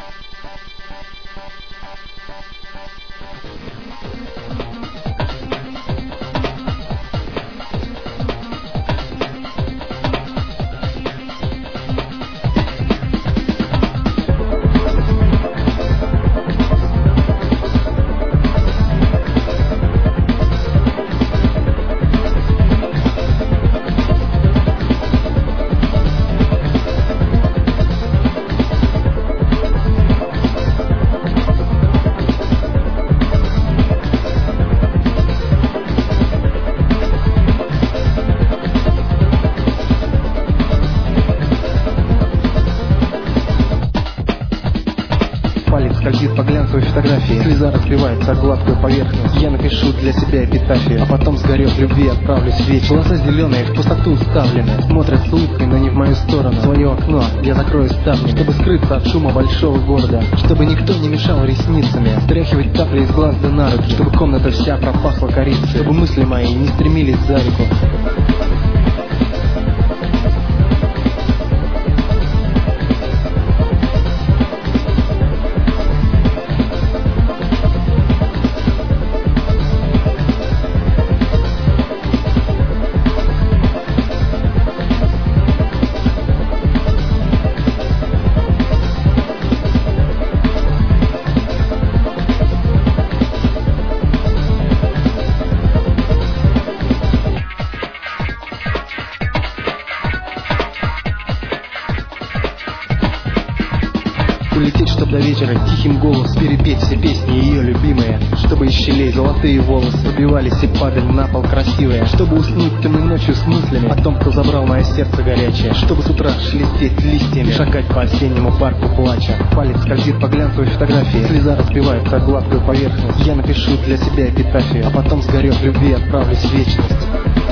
Скользит по глянцевой фотографии, слеза разбивается о гладкую поверхность. Я напишу для себя эпитафию, а потом сгорю в любви, отправлюсь в вечность. Глаза зеленые, в пустоту уставлены, смотрят с улыбкой, но не в мою сторону. Свое окно я закрою ставни, чтобы скрыться от шума большого города, чтобы никто не мешал ресницами стряхивать капли из глаз да на руки, чтобы комната вся пропахла корицей, чтобы мысли мои не стремились за реку. Улететь, чтоб до вечера тихим голосом перепеть все песни ее любимые, чтобы из щелей золотые волосы выбивались и падали на пол красивые, чтобы уснуть темной ночью с мыслями о том, кто забрал мое сердце горячее, чтобы с утра шелестеть листьями, шагать по осеннему парку плача. Палец скользит по глянцевой фотографии, слеза разбивается о гладкую поверхность. Я напишу для себя эпитафию, а потом сгорю в любви, отправлюсь в вечность.